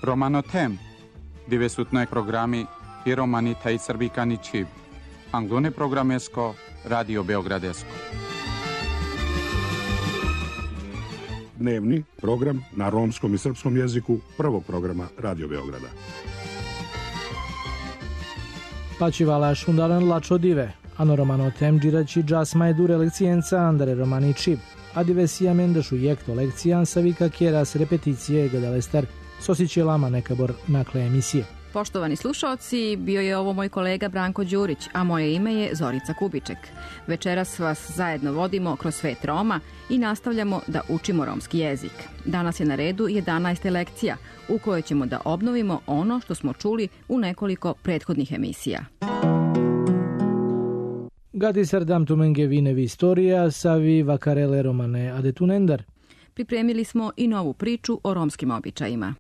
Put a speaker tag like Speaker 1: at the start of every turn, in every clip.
Speaker 1: Romanotem, dove su noi programi i romani taj srbikani čib. Anglone programesko, Radio Beogradesko.
Speaker 2: Dnevni program na romskom i srpskom jeziku prvog programa Radio Beograda.
Speaker 3: Pačivala šundaran lačo dive, ano romanotem džirači džas majdure lekcijenca andere romani čib, a dive sijamendašu jekto lekcijan savika kjeras repeticije gadalestar sosiće lama nekabor nakle emisije.
Speaker 4: Poštovani slušaoci, bio je ovo moj kolega Branko Đurić, a moje ime je Zorica Kubiček. Večeras vas zajedno vodimo kroz svet Roma i nastavljamo da učimo romski jezik. Danas je na redu 11. lekcija u kojoj ćemo da obnovimo ono što smo čuli u nekoliko prethodnih emisija.
Speaker 3: Gati sardam tumenge vinevi istorija savi vakarele romane adetunendar.
Speaker 4: Pripremili smo i novu priču o romskim običajima.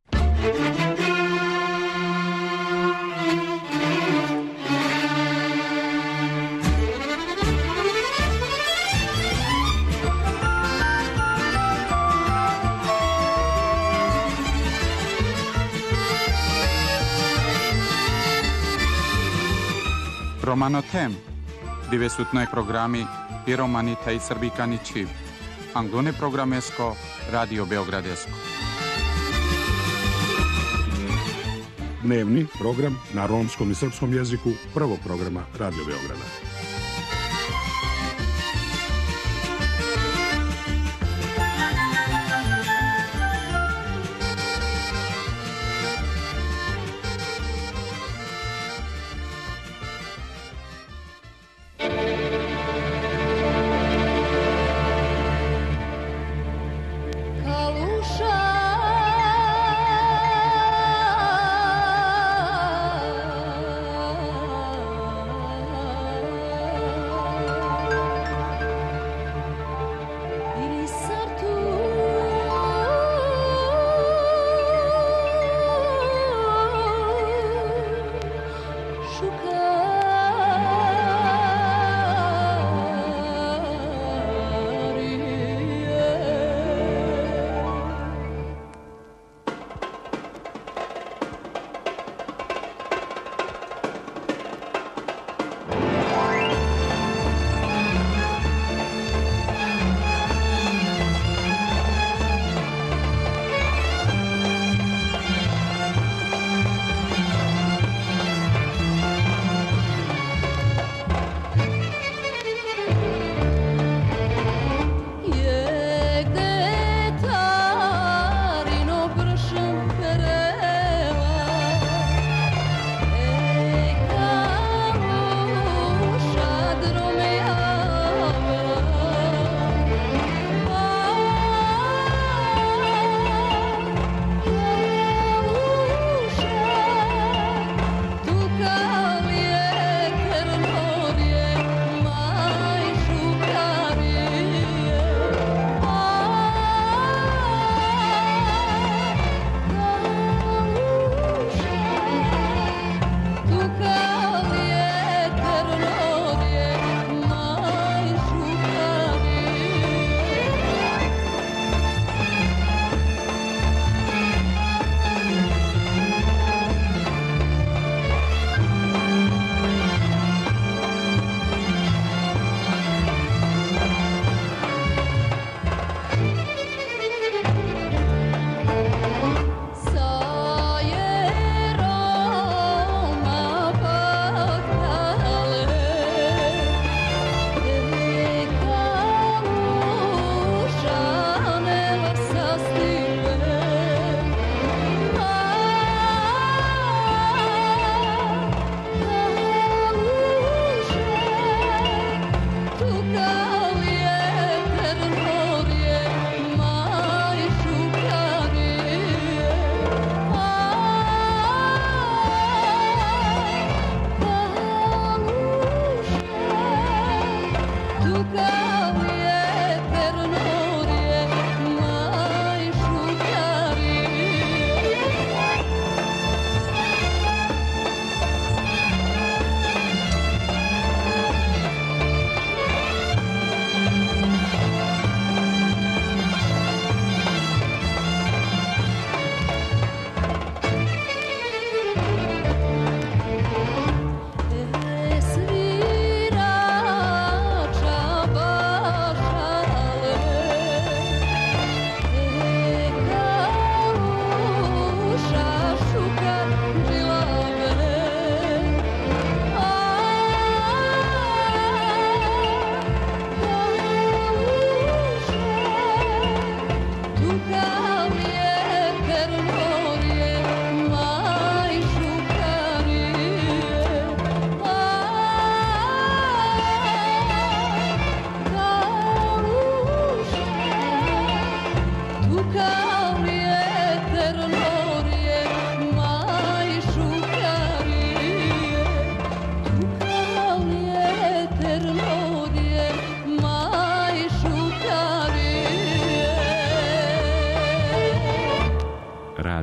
Speaker 1: Romanotem, dove su noi programi i romani taj srbikani čib. Anglone programesko, Radio Beogradesko.
Speaker 2: Dnevni program na romskom i srpskom jeziku prvog programa Radio Beograda.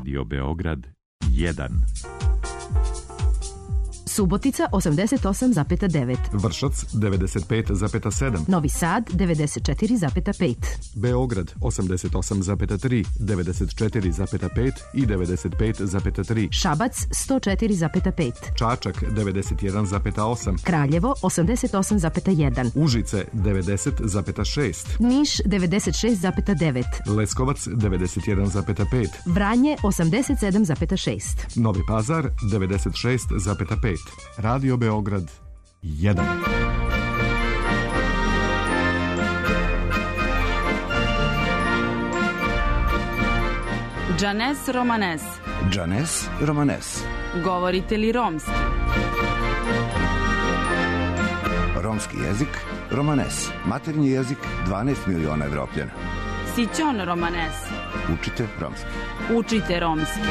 Speaker 5: Radio Beograd 1.
Speaker 6: Subotica 88,9.
Speaker 7: Vršac 95,7.
Speaker 6: Novi Sad 94,5.
Speaker 7: Beograd 88,3, 94,5 i 95,3.
Speaker 6: Šabac 104,5.
Speaker 7: Čačak 91,8.
Speaker 6: Kraljevo 88,1.
Speaker 7: Užice 90,6.
Speaker 6: Niš 96,9.
Speaker 7: Leskovac 91,5.
Speaker 6: Vranje 87,6.
Speaker 7: Novi Pazar 96,5. Radio Beograd 1.
Speaker 8: Džanes Romanes.
Speaker 9: Džanes Romanes.
Speaker 8: Govorite li romski?
Speaker 9: Romski jezik Romanes. Maternji jezik 12 miliona Evropljana.
Speaker 8: Sićon Romanes.
Speaker 9: Učite romski.
Speaker 8: Učite romski.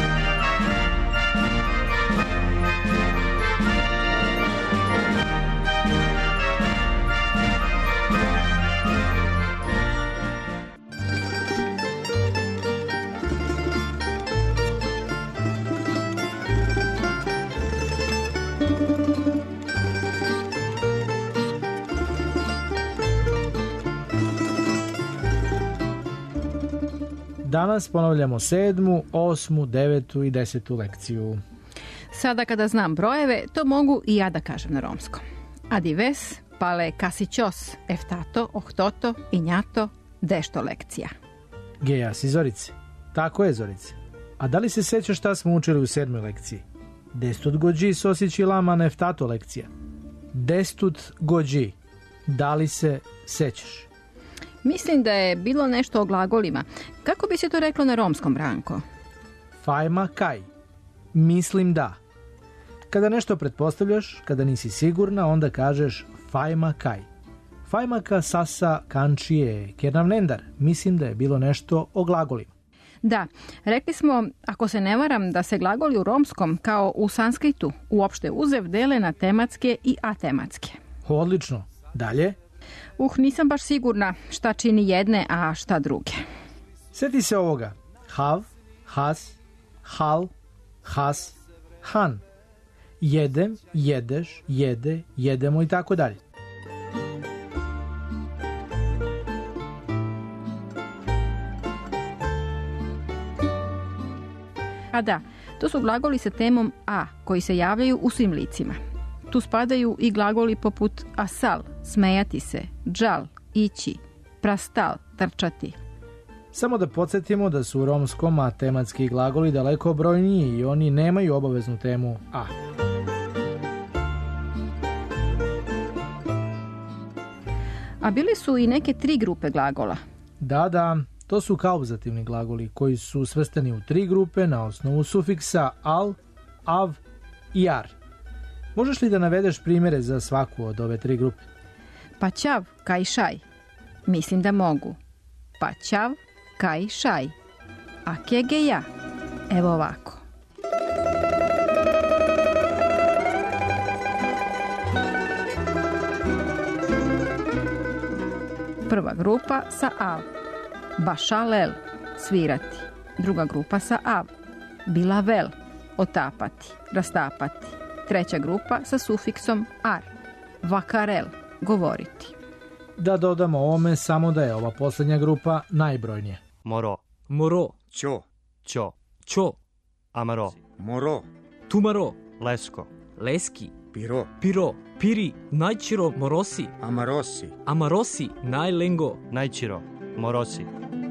Speaker 3: Danas ponavljamo 7., 8., 9. i 10. lekciju.
Speaker 4: Sada kada znam brojeve, to mogu i ja da kažem na romskom. Adives, pale kasićos, eftato, ohtoto, injato, dešto lekcija.
Speaker 3: Geja si Zorice. Tako je, Zorice. A da li se sećaš šta smo učili u 7. lekciji? Destut gođi sosići lama neftato lekcija. Destut gođi. Da li se sećaš?
Speaker 4: Mislim da je bilo nešto o glagolima. Kako bi se to reklo na romskom, Branko?
Speaker 3: Fajma kaj. Mislim da. Kada nešto pretpostavljaš, kada nisi sigurna, onda kažeš fajma kaj. Fajmaka sasa kančije kernavnendar. Mislim da je bilo nešto o glagolima.
Speaker 4: Da, rekli smo, ako se ne varam, da se glagoli u romskom, kao u sanskritu, uopšte uzev dele na tematske i atematske.
Speaker 3: Odlično. Dalje?
Speaker 4: Nisam baš sigurna šta čini jedne, a šta druge.
Speaker 3: Sjeti se ovoga. Hav, has, hal, has, han. Jedem, jedeš, jede, jedemo i tako dalje.
Speaker 4: A da, to su glagoli sa temom a, koji se javljaju u svim licima. Tu spadaju i glagoli poput asal, smejati se, džal, ići, prastal, trčati.
Speaker 3: Samo da podsjetimo da su u romskom tematski glagoli daleko brojniji i oni nemaju obaveznu temu a.
Speaker 4: A bili su i neke 3 grupe glagola.
Speaker 3: Da, to su kauzativni glagoli koji su svrstani u 3 grupe na osnovu sufiksa al, av i ar. Možeš li da navedeš primjere za svaku od ove 3 grupe?
Speaker 4: Pa ćav, kaj šaj. Mislim da mogu. Pa ćav, kaj šaj. A kege ja. Evo ovako. Prva grupa sa av. Bašalel, svirati. Druga grupa sa av. Bilavel, otapati, rastapati. Treća grupa sa sufiksom ar. Vakarel, govoriti.
Speaker 3: Da dodamo ovome samo da je ova posljednja grupa najbrojnija.
Speaker 10: Moro.
Speaker 11: Moro.
Speaker 10: Ćo.
Speaker 11: Ćo.
Speaker 10: Ćo. Amaro.
Speaker 11: Moro.
Speaker 10: Tumaro. Lesko.
Speaker 11: Leski.
Speaker 10: Piro.
Speaker 11: Piro. Piri. Najčiro morosi.
Speaker 10: Amarosi.
Speaker 11: Amarosi. Najlengo.
Speaker 10: Najčiro. Morosi.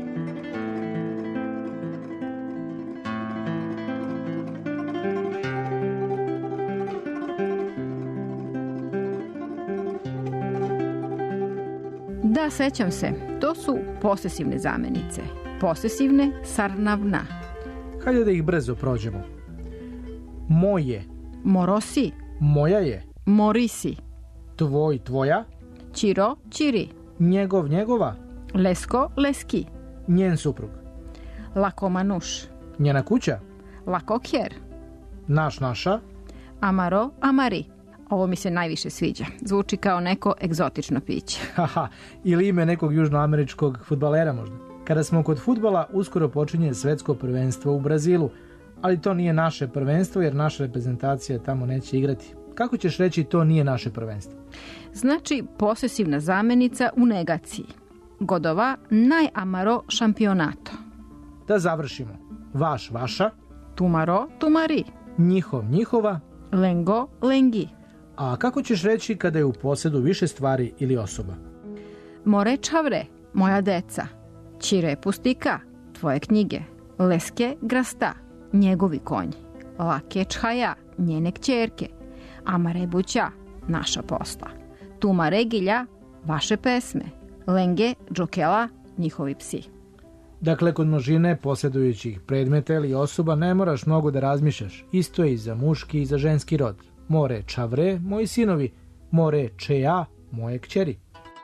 Speaker 4: Da, sećam se. To su posesivne zamenice. Posesivne sarnavna.
Speaker 3: Hajde da ih brzo prođemo. Moje.
Speaker 4: Morosi.
Speaker 3: Moja je.
Speaker 4: Morisi.
Speaker 3: Tvoj, tvoja.
Speaker 4: Čiro, čiri.
Speaker 3: Njegov, njegova.
Speaker 4: Lesko, leski.
Speaker 3: Njen suprug.
Speaker 4: Lakomanuš.
Speaker 3: Njena kuća.
Speaker 4: Lakokjer.
Speaker 3: Naš, naša.
Speaker 4: Amaro, amari. Ovo mi se najviše sviđa. Zvuči kao neko egzotično piće.
Speaker 3: Haha, ili ime nekog južnoameričkog fudbalera možda. Kada smo kod fudbala, uskoro počinje svetsko prvenstvo u Brazilu. ali to nije naše prvenstvo jer naša reprezentacija tamo neće igrati. Kako ćeš reći to nije naše prvenstvo?
Speaker 4: Znači posesivna zamjenica u negaciji. Godova najamaro šampionato.
Speaker 3: Da završimo. Vaš, vaša.
Speaker 4: Tumaro, tumari.
Speaker 3: Njihov, njihova.
Speaker 4: Lengo, lengi.
Speaker 3: A kako ćeš reći kada je u posjedu više stvari ili osoba?
Speaker 4: More čavre, moja deca. Čire pustika, tvoje knjige. Leske grasta, njegovi konji. Lake čhaja, njene kćerke. Amare buća, naša posla. Tumare gilja, vaše pesme. Lenge, džokela, njihovi psi.
Speaker 3: Dakle, kod množine posjedujućih predmeta ili osoba ne moraš mnogo da razmišljaš. Isto je i za muški i za ženski rod. More čavre, moji sinovi. More čeja, moje kćeri.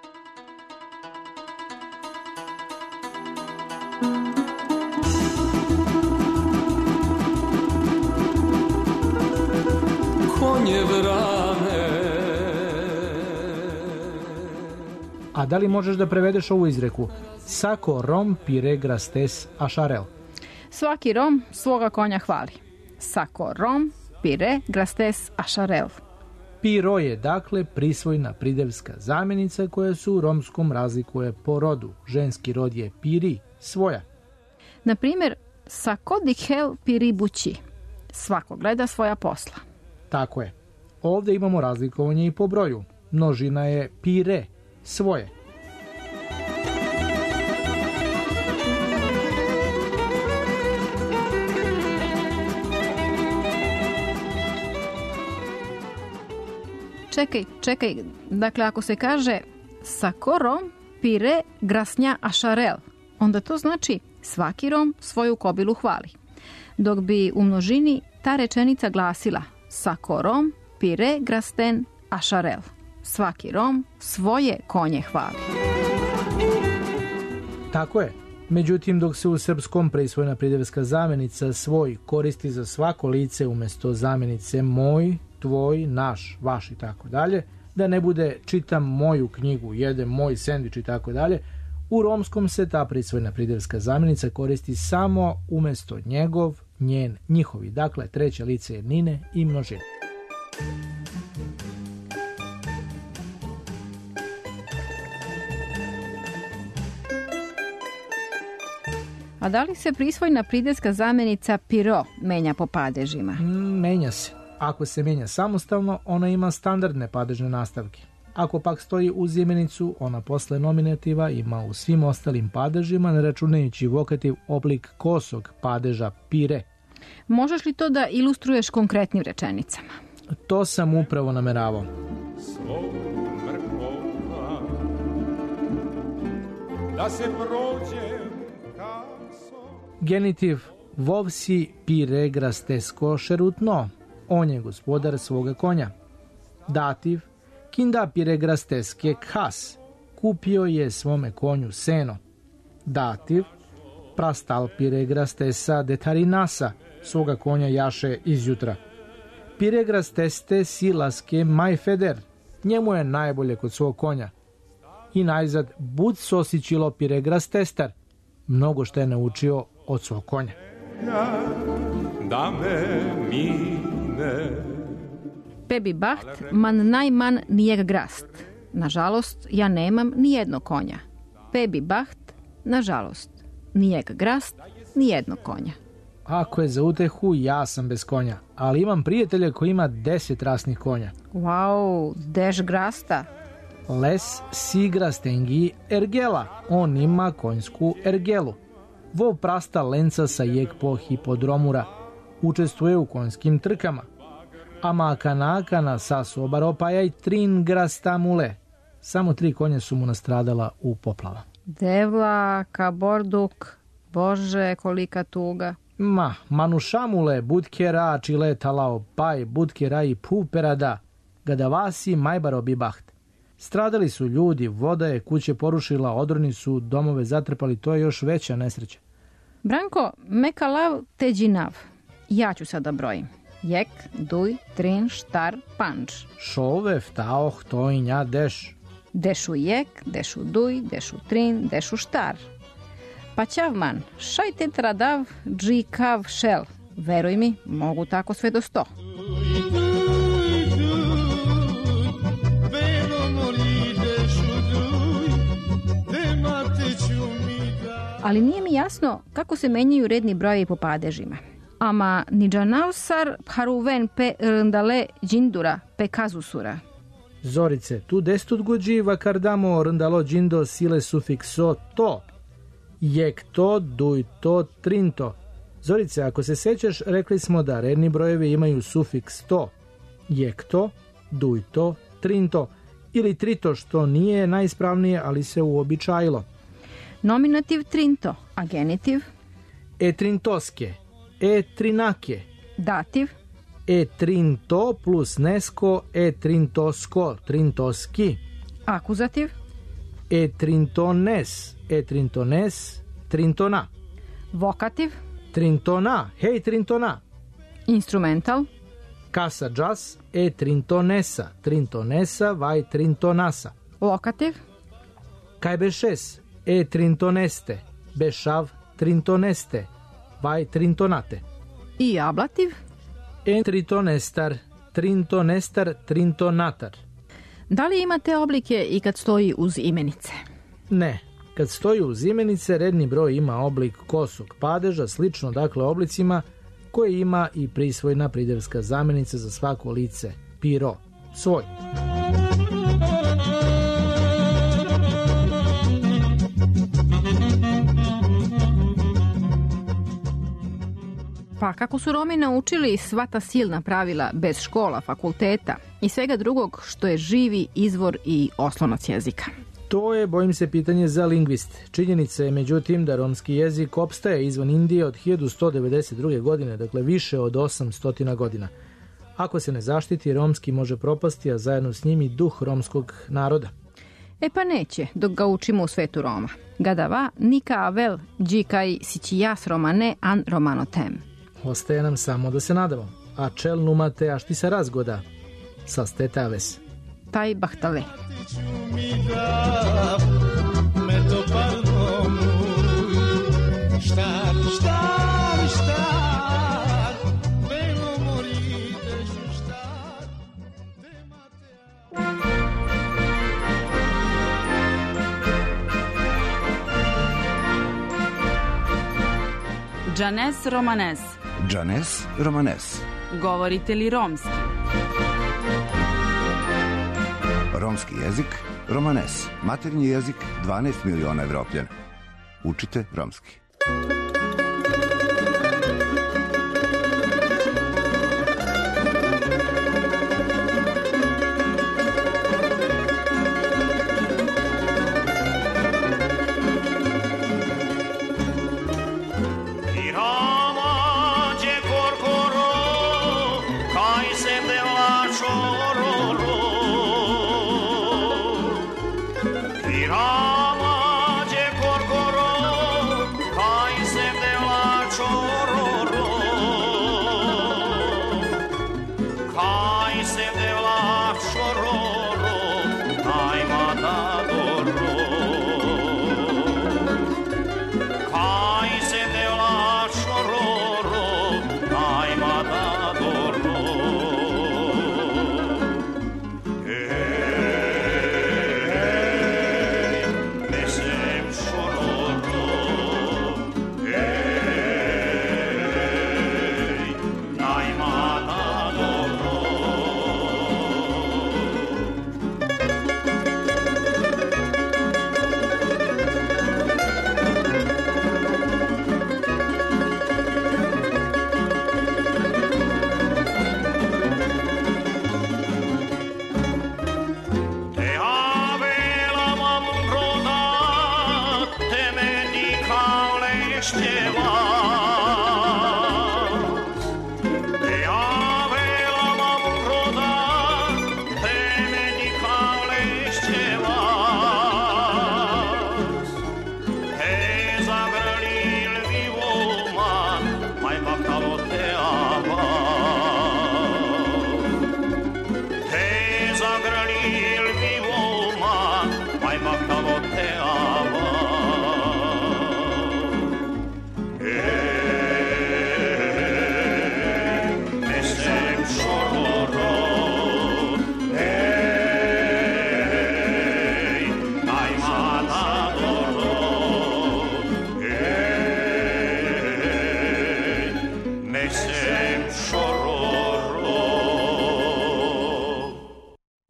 Speaker 12: Konje vrane.
Speaker 3: A da li možeš da prevedeš ovu izreku? Sako rom pire grastes ašarel.
Speaker 4: Svaki rom svoga konja hvali. Sako rom pire grastes ašarel.
Speaker 3: Piro je dakle prisvojna pridevska zamjenica koja se u romskom razlikuje po rodu. Ženski rod je piri, svoja.
Speaker 4: Na primjer, sako dikhel piri bući. Svako gleda svoja posla.
Speaker 3: Tako je. Ovdje imamo razlikovanje i po broju. Množina je pire, svoje.
Speaker 4: Čekaj, dakle ako se kaže sako rom pire grasnja ašarel, onda to znači svaki rom svoju kobilu hvali. Dok bi u množini ta rečenica glasila sako rom pire grasten ašarel. Svaki rom svoje konje hvali.
Speaker 3: Tako je. Međutim, dok se u srpskom prisvojna pridevska zamjenica svoj koristi za svako lice umjesto zamjenice moj, tvoj, naš, vaš i tako dalje, da ne bude čitam moju knjigu, jedem moj sendvič i tako dalje, u romskom se ta prisvojna pridevska zamjenica koristi samo umjesto njegov, njen, njihovi, dakle treće lice jednine i množine.
Speaker 4: A da li se prisvojna pridevska zamjenica piro menja po padežima?
Speaker 3: Menja se. Ako se mijenja samostalno, ona ima standardne padežne nastavke. Ako pak stoji uz imenicu, ona posle nominativa ima u svim ostalim padežima, ne računajući vokativ oblik kosog padeža pire.
Speaker 4: Možeš li to da ilustruješ konkretnim rečenicama?
Speaker 3: To sam upravo nameravao.
Speaker 12: Da se prođe.
Speaker 3: Genitiv vovsi pire grastesko šerutno. On je gospodar svoga konja. Dativ kinda pire grasteske khas. Kupio je svome konju seno. Dativ prastal pire grastesa detarinasa. Svoga konja jaše izjutra. Pire grasteste silaske majfeder. Njemu je najbolje kod svog konja. I najzad bud sosićilo pire grastestar. Mnogo što je naučio od svog konja.
Speaker 12: Da me mine.
Speaker 4: Pebi baht man najman nijeg grast. Nažalost, ja nemam ni jedno konja. Pebi baht, nažalost, nijeg grast, ni jedno konja.
Speaker 3: Ako je za utehu, ja sam bez konja, ali imam prijatelja koji ima 10 rasnih konja.
Speaker 4: Wow, deš grasta.
Speaker 3: Les sigrastengi ergela. On ima konjsku ergelu. Vo prasta lenca sa jeg po hipodromura. Učestvuje u konjskim trkama. Ama kanakana sa sobaropajaj trin grastamule. Samo 3 konja su mu nastradala u poplava.
Speaker 4: Devla, kaborduk, bože kolika tuga.
Speaker 3: Manušamule, budkera, čile talao paj, budkera i puperada. Gadavasi majbaro bibaht. Stradali su ljudi, voda je kuće porušila, odroni su domove zatrpali, to je još veća nesreća.
Speaker 4: Branko, mekalav teđinav. Ja ću sada brojim. Jek, duj, trin, štar, panč.
Speaker 3: Šove, vtaoh, tojnja, deš.
Speaker 4: Dešu jek, dešu duj, dešu trin, dešu štar. Pa čavman, šajte tradav, džikav šel. Veruj mi, mogu tako sve do 100. Ali nije mi jasno kako se menjaju redni brojevi po padežima. Ama niđanausar haruven pe rndale džindura pe kazusura.
Speaker 3: Zorice, tu destudguđi vakardamo rndalo džindo sile sufikso to. Jek to, duj to, trinto. Zorice, ako se sećaš, rekli smo da redni brojevi imaju sufiks to. Jek to, duj to, trinto. Ili trito, što nije najispravnije, ali se uobičajilo.
Speaker 4: Nominativ trinto, a genitiv?
Speaker 3: Etrintoske, etrinake.
Speaker 4: Dativ?
Speaker 3: Etrinto plus nesko, etrintosko, trintoski.
Speaker 4: Akuzativ?
Speaker 3: Etrintones, etrintones, trintona.
Speaker 4: Vokativ?
Speaker 3: Trintona, hej trintona.
Speaker 4: Instrumental?
Speaker 3: Casa jazz, etrintonesa, trintonesa, vaj trintonasa.
Speaker 4: Lokativ?
Speaker 3: Kaj bešes, etrintoneste, bešav trintoneste, vaj trintonate.
Speaker 4: I ablativ?
Speaker 3: Entritonestar, trintonestar, trintonatar.
Speaker 4: Da li imate oblike i kad stoji uz imenice?
Speaker 3: Ne. Kad stoji uz imenice, redni broj ima oblik kosog padeža, slično dakle oblicima koje ima i prisvojna pridevska zamjenica za svako lice. Piro, svoj.
Speaker 4: Pa kako su Romi naučili sva ta silna pravila bez škola, fakulteta i svega drugog što je živi izvor i oslonac jezika?
Speaker 3: To je, bojim se, pitanje za lingviste. Činjenica je, međutim, da romski jezik opstaje izvan Indije od 1192. godine, dakle više od 800 godina. Ako se ne zaštiti, romski može propasti, a zajedno s njim i duh romskog naroda.
Speaker 4: E pa neće, dok ga učimo u svetu Roma. Gadava, nika avel, džikaj sićijas romane an romanotem.
Speaker 3: Ostaje nam samo da se nadamo. A čel numate ašti se razgoda. Sa stetaves.
Speaker 4: Taj bahtale.
Speaker 8: Džanes romanes.
Speaker 9: Džanes romanes.
Speaker 8: Govorite li romski?
Speaker 9: Romski jezik romanes. Maternji jezik 12 miliona Evropljana. Učite romski.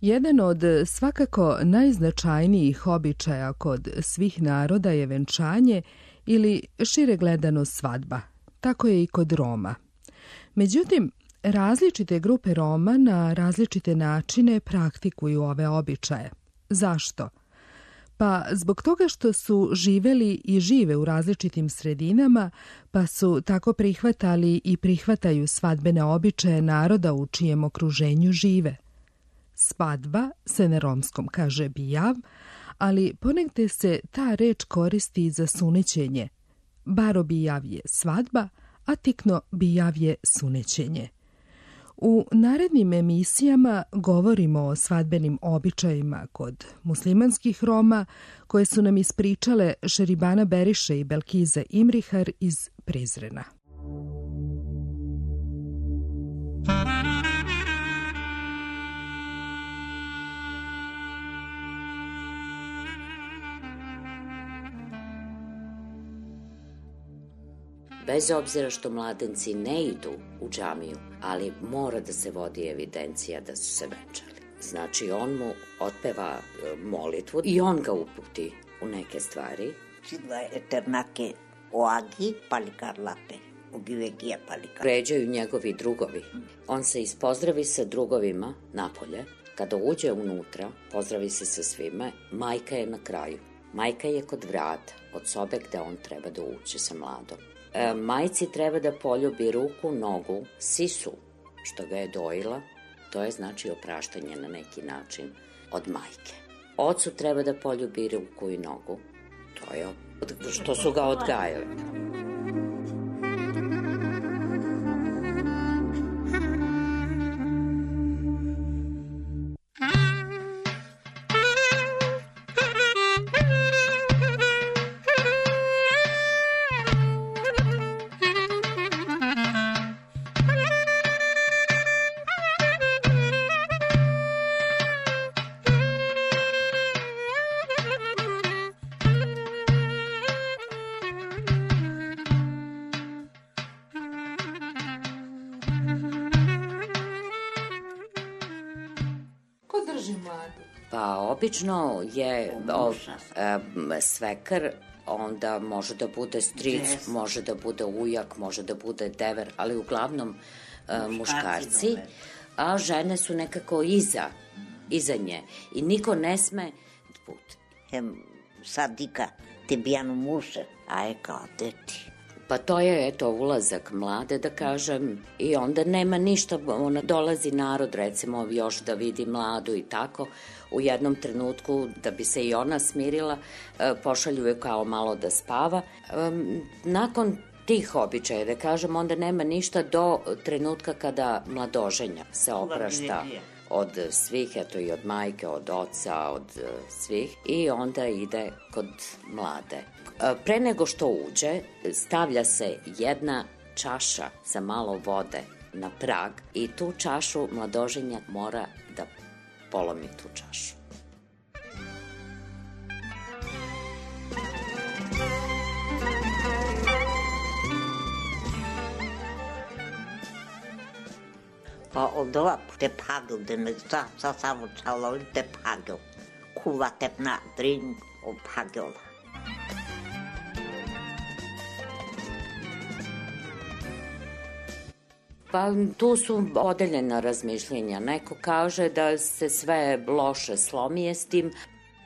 Speaker 13: Jedan od svakako najznačajnijih običaja kod svih naroda je venčanje ili šire gledano svadba. Tako je i kod Roma. Međutim, različite grupe Roma na različite načine praktikuju ove običaje. Zašto? Pa zbog toga što su živeli i žive u različitim sredinama, pa su tako prihvatali i prihvataju svadbene običaje naroda u čijem okruženju žive. Svadba se na romskom kaže bijav, ali ponegde se ta reč koristi za sunećenje. Baro bijav je svadba, a tikno bijav je sunećenje. U narednim emisijama govorimo o svadbenim običajima kod muslimanskih Roma, koje su nam ispričale Šeribana Beriše i Belkize Imrihar iz Prizrena.
Speaker 14: Bez obzira što mladenci ne idu u džamiju, ali mora da se vodi evidencija da su se venčali. Znači, on mu otpeva molitvu i on ga uputi u neke stvari. Ređaju njegovi drugovi. On se ispozdravi sa drugovima napolje. Kada uđe unutra, pozdravi se sa svima. Majka je na kraju. Majka je kod vrata, od sobe gde on treba da uđe sa mladom. Majci treba da poljubi ruku, nogu, sisu, što ga je dojila, to je znači opraštanje na neki način od majke. Ocu treba da poljubi ruku i nogu, to je što su ga odgajali. Pa obično je svekar, onda može da bude stric, može da bude ujak, može da bude dever, ali uglavnom muškarci, a žene su nekako iza nje i niko ne sme put.
Speaker 15: Sadika, ti bijanu muše, a je kao deti.
Speaker 14: Pa to je, eto, ulazak mlade, da kažem, i onda nema ništa, ona dolazi narod, recimo, još da vidi mladu i tako, u jednom trenutku, da bi se i ona smirila, pošalju je kao malo da spava. Nakon tih običaja, da kažem, onda nema ništa do trenutka kada mladoženja se oprašta od svih, eto i od majke, od oca, od svih, i onda ide kod mlade. Pre nego što uđe, stavlja se jedna čaša sa malo vode na prag i tu čašu mladoženja mora da polomi tu čašu.
Speaker 15: Pa od ova te pagel, da ne sa samo čalo te pagel. Kuva te na drin o pagela.
Speaker 14: Pa tu su podeljena razmišljenja. Neko kaže da se sve loše slomije s tim.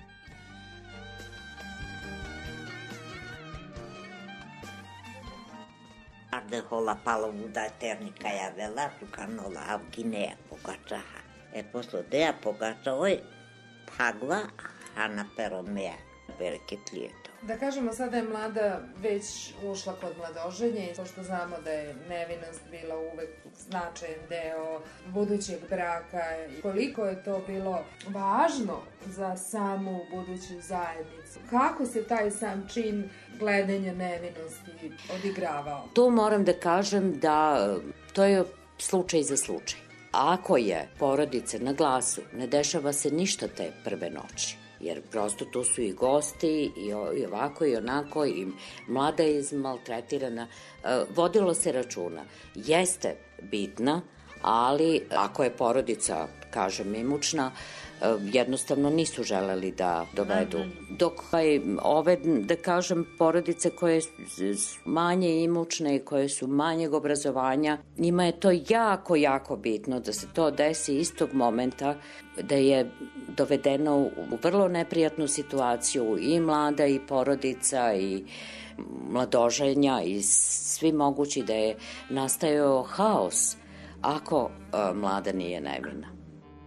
Speaker 15: Arde hola palovuda eternika ja vela, tukanola avgineja pogačaha. Posle deja pogača oj pagva, a na peromea bereketlijeto.
Speaker 13: Da kažemo, sada je mlada već ušla kod mladoženja i pošto znamo da je nevinost bila uvek značajan deo budućeg braka, koliko je to bilo važno za samu buduću zajednicu. Kako se taj sam čin gledanja nevinosti odigravao?
Speaker 14: Tu moram da kažem da to je slučaj za slučaj. Ako je porodica na glasu, ne dešava se ništa te prve noći. Jer prosto tu su i gosti i ovako i onako i mlada je izmaltretirana. Vodilo se računa. Jeste bitna, ali ako je porodica, kažem, imućna, jednostavno nisu želeli da dovedu. Dok ove, da kažem, porodice koje su manje imućne i koje su manjeg obrazovanja, njima je to jako, jako bitno da se to desi istog momenta, da je dovedeno u vrlo neprijatnu situaciju i mlada i porodica i mladoženja i svi mogući, da je nastajao haos ako mlada nije nevina.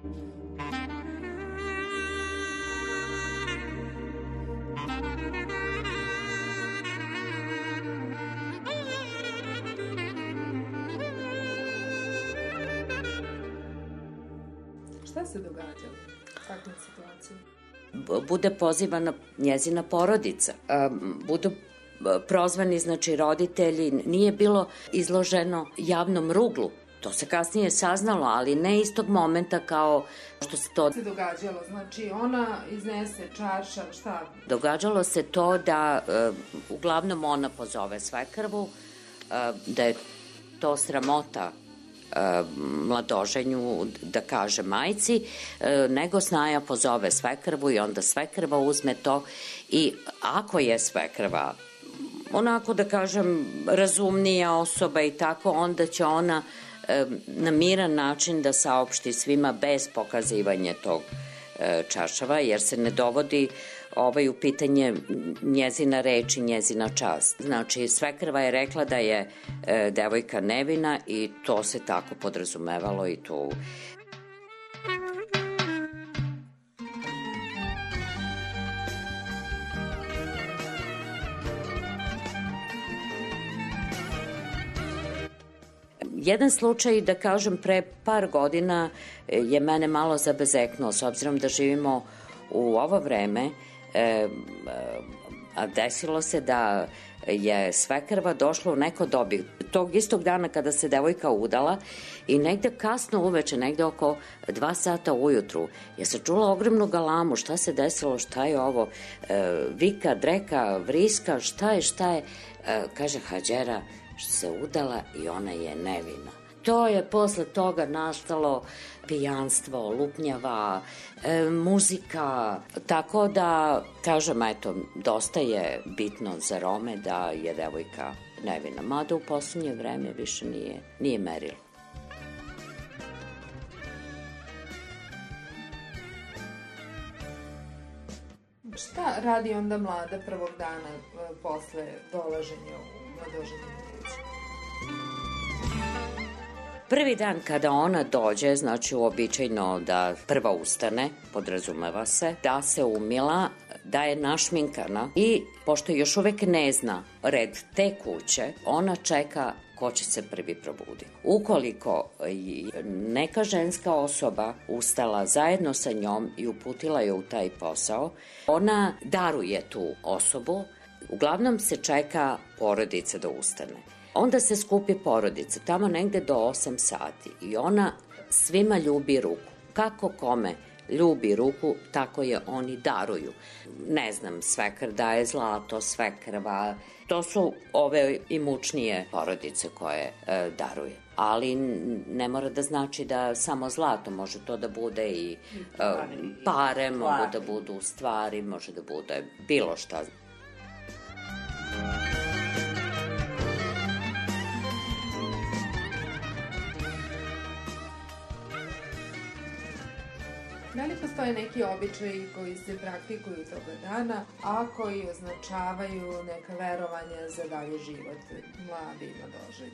Speaker 13: Šta se događalo u takvim situaciji?
Speaker 14: Bude pozivana njezina porodica, budu prozvani, znači, roditelji, nije bilo izloženo javnom ruglu. To se kasnije saznalo, ali ne istog momenta kao što se to
Speaker 13: događalo. Znači, ona iznese čaršav, šta?
Speaker 14: Događalo se to da uglavnom ona pozove svekrvu, da je to sramota mladoženju da kaže majci, nego snaja pozove svekrvu i onda svekrva uzme to i ako je svekrva onako, da kažem, razumnija osoba i tako, onda će ona na miran način da saopšti svima bez pokazivanja tog čaršava, jer se ne dovodi u pitanje njezina reč i njezina čast. Znači, svekrva je rekla da je devojka nevina i to se tako podrazumevalo i tu. Jedan slučaj, da kažem, pre par godina je mene malo zabezeknuo, s obzirom da živimo u ovo vreme, a desilo se da je svekrva došla u neko dobi. Tog istog dana kada se devojka udala i negde kasno uveče, negde oko 2 sata ujutru, ja sam čula ogromnu galamu, šta se desilo, šta je ovo, vika, dreka, vriska, šta je, kaže Hađera, što se udala i ona je nevina. To je posle toga nastalo pijanstvo, lupnjava, muzika, tako da, kažem, eto, dosta je bitno za Rome da je devojka nevina, mada u poslednje vreme više nije merilo.
Speaker 13: Šta radi onda mlada prvog dana posle dolaženja u mladoženju?
Speaker 14: Prvi dan kada ona dođe, znači uobičajno da prva ustane, podrazumeva se, da se umila, da je našminkana i, pošto još uvek ne zna red te kuće, ona čeka ko će se prvi probuditi. Ukoliko neka ženska osoba ustala zajedno sa njom i uputila je u taj posao, ona daruje tu osobu, uglavnom se čeka porodica da ustane. Onda se skupi porodica, tamo negde do 8 sati i ona svima ljubi ruku. Kako kome ljubi ruku, tako je oni daruju. Ne znam, svekr daje zlato, svekrva, to su ove imućnije porodice koje daruje. Ali ne mora da znači da samo zlato, može to da bude i pare, mogu da budu stvari, može da bude bilo šta.
Speaker 13: Da li postoje neki običaji koji se praktikuju toga dana, a koji označavaju neka verovanja za dalje život mladi i mladoženji?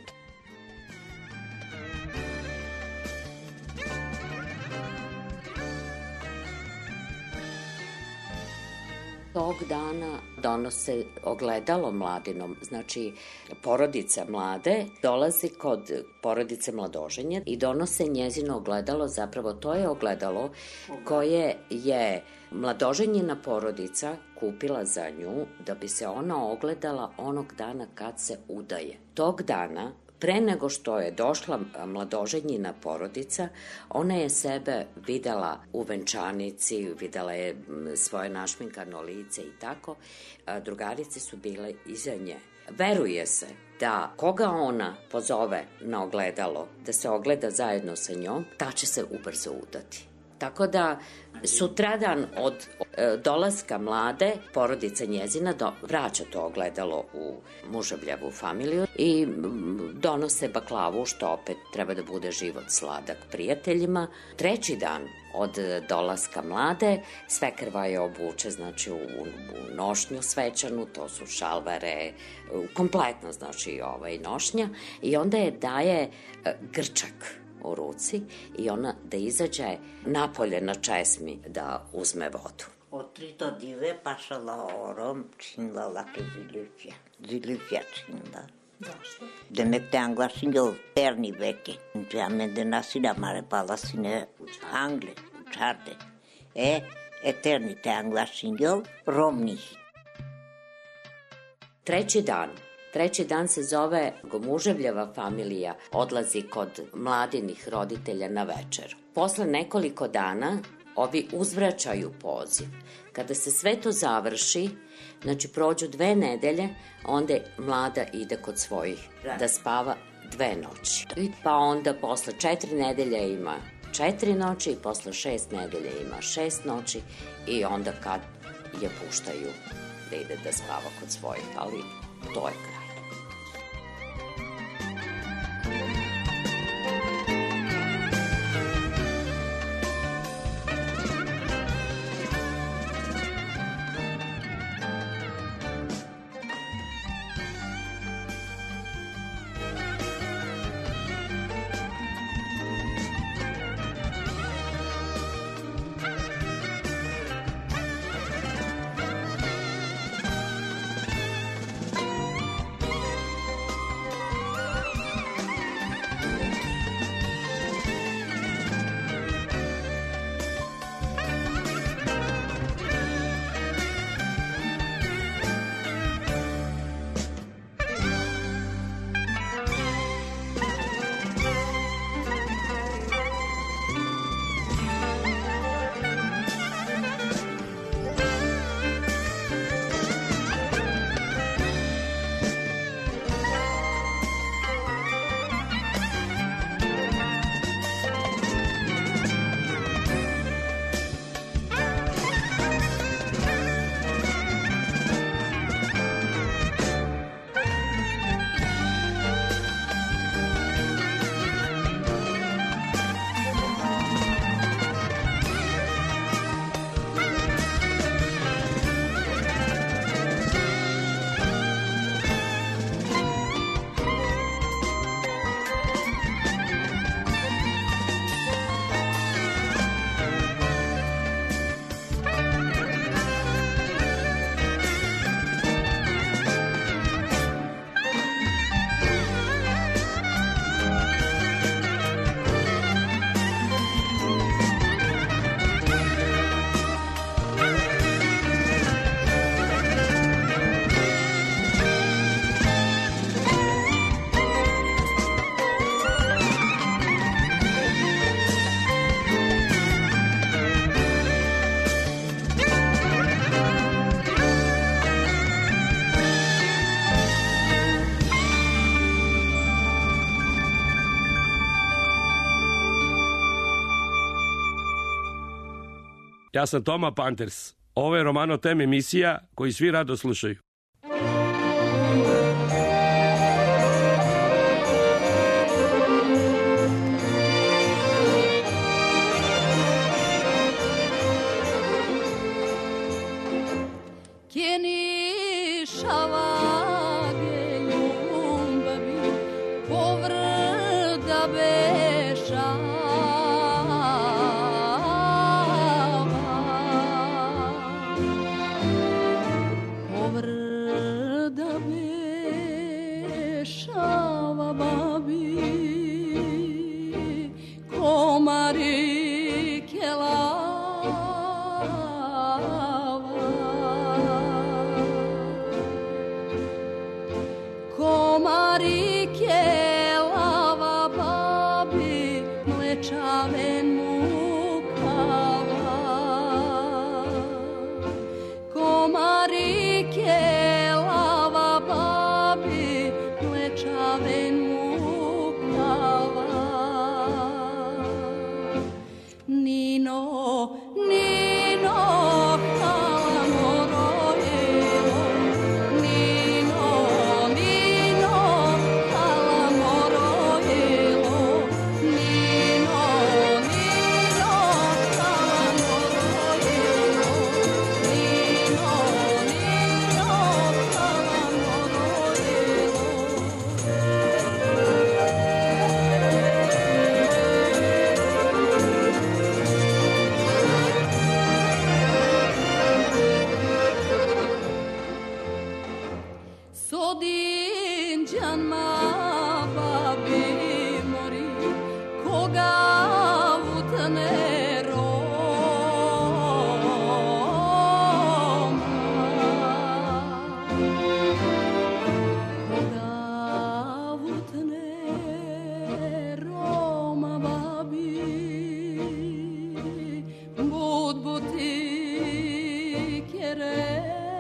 Speaker 14: Tog dana donose ogledalo mladinom, znači porodica mlade dolazi kod porodice mladoženje i donose njezino ogledalo, zapravo to je ogledalo koje je mladoženjina porodica kupila za nju da bi se ona ogledala onog dana kad se udaje. Tog dana, pre nego što je došla mladoženjina porodica, ona je sebe videla u venčanici, videla je svoje našminkano lice i tako. Drugarice su bile iza nje. Veruje se da koga ona pozove na ogledalo, da se ogleda zajedno sa njom, ta će se ubrzo udati. Tako da sutradan od dolaska mlade, porodica njezina vraća to ogledalo u muževljavu familiju i donose baklavu, što opet treba da bude život sladak prijateljima. Treći dan od dolaska mlade, svekrva je obuče, znači u nošnju svečanu, to su šalvare, kompletno znači nošnja, i onda je daje grčak u ruci i ona da izađe napolje na česmi da uzme vodu.
Speaker 15: Otrito dive pašala orom, činila lake zilifja činila.
Speaker 13: Zašto?
Speaker 15: Demek te anglasinjol perni veke. Înceame de nasida mare palasine Angle, uçarde. Eterni te anglasinjol romnih.
Speaker 14: Treći dan se zove muževljava familija, odlazi kod mladinih roditelja na večeru. Posle nekoliko dana ovi uzvraćaju poziv. Kada se sve to završi, znači prođu 2 nedelje, onda mlada ide kod svojih da spava 2 noći. Pa onda posle 4 nedelje ima 4 noći i posle 6 nedelje ima 6 noći i onda kad je puštaju da ide da spava kod svojih, ali to je kraj.
Speaker 16: Ja sam Toma Panthers. Ovo je Romano Tem emisija koju svi rado slušaju.
Speaker 17: Komari ke lava babi Gospodin ma babi mori, koga utne Roma, koga utne Roma babi, bud buti kere.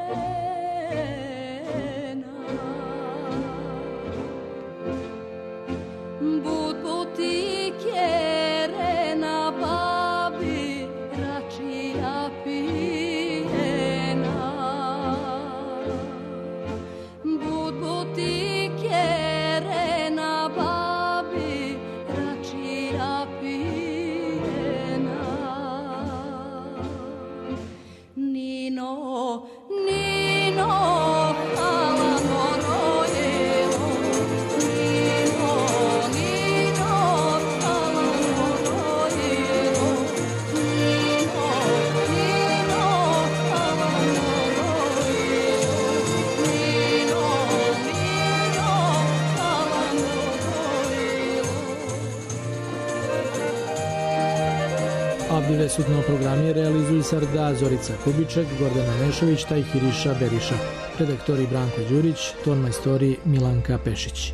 Speaker 3: Avdive sutno programi realizuju Sarda Zorica Kubiček, Gordana Nešović, Tajhiriša Beriša. Redaktori Branko Đurić, ton majstori Milanka Pešić.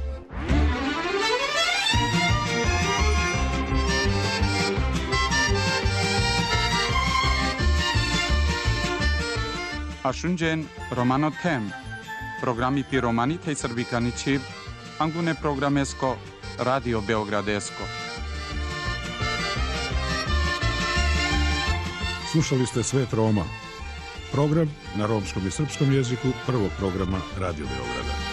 Speaker 1: Ashunjen Romano Tem, programi piromani tej srbikani čib, angune programesko, Radio Beogradesko.
Speaker 2: Slušali ste Svet Roma, program na romskom i srpskom jeziku prvog programa Radio Beograda.